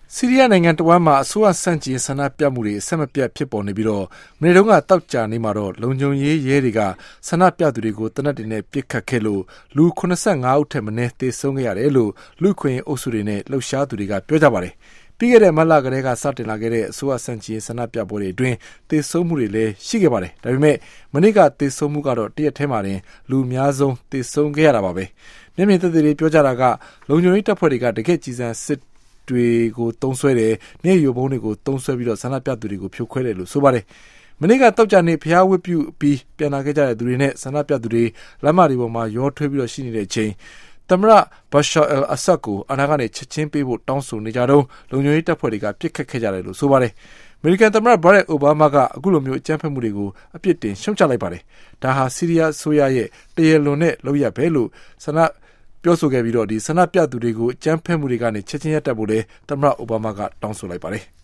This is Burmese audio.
ဆီးရီးယားနိုင်ငံတဝှမ်းမှာအစိုးရဆန့်ကျင်ဆန္ဒပြမှုတွေအဆက်မပြတ်ဖြစ်ပေါ်နေပြီးမနေ့တုန်းကတောက်ကြနေမှာတော့လုံခြုံရေးရဲတွေကဆန္ဒပြသူတွေကိုတနက်တွေနဲ့ပစ်ခတ်ခဲ့လို့လူ85ဦးထက်မနည်းသေဆုံးခဲ့ရတယ်လို့လူခွင့်အုပ်စုတွေနဲ့လှုပ်ရှားသူတွေကပြောကြပါတယ်။ပြီးခဲ့တဲ့မတ်လကတည်းကစတင်လာခဲ့တဲ့အစိုးရဆန့်ကျင်ဆန္ဒပြပွဲတွေအတွင်းသေဆုံးမှုတွေလည်းရှိခဲ့ပါတယ်။ဒါပေမဲ့မနေ့ကသေဆုံးမှုကတော့တရက်ထဲမှာတင်လူအများဆုံးသေဆုံးခဲ့ရတာပါပဲ။မျက်မြင်သက်သေတွေပြောကြတာကလုံခြုံရေးတပ်ဖွဲ့တွေကတကယ့်ကြီးစံစစ်တွေကိုတုံးဆွဲတယ်မျက်ရည်ဘုံတွေကိုတုံးဆွဲပြီးဆန္ဒပြသူတွေကိုဖြိုခွဲတယ်လို့ဆိုပါတယ်မနေ့ကတောက်ကြနေဖျားဝတ်ပြုပြီးပြန်လာခဲ့ကြတဲ့သူတွေနဲ့ဆန္ဒပြသူတွေလမ်းမတွေပေါ်မှာရောထွေးပြီးရှိနေတဲ့အချိန်သမရဘာရှာအယ်အဆတ်ကိုအနာကနေချက်ချင်းပေးဖို့တောင်းဆိုနေကြတော့လုံခြုံရေးတပ်ဖွဲ့တွေကပြစ်ခတ်ခဲ့ကြတယ်လို့ဆိုပါတယ်အမေရိကန်သမ္မတဘရက်အိုဘားမားကအခုလိုမျိုးအကြမ်းဖက်မှုတွေကိုအပြစ်တင်ရှုံချလိုက်ပါတယ်ဒါဟာဆီးရီးယားအစိုးရရဲ့တရားလွန်တဲ့လုပ်ရပ်ပဲလို့ဆန္ဒပြောဆိုခဲ့ပြီးဒီဆန္ဒပြသူတွေကိုအကြမ်းဖက်မှုတွေကနေချက်ချင်းရပ်တန့်ဖို့လည်းသမ္မတအိုဘားမားကတောင်းဆိုလိုက်ပါတယ်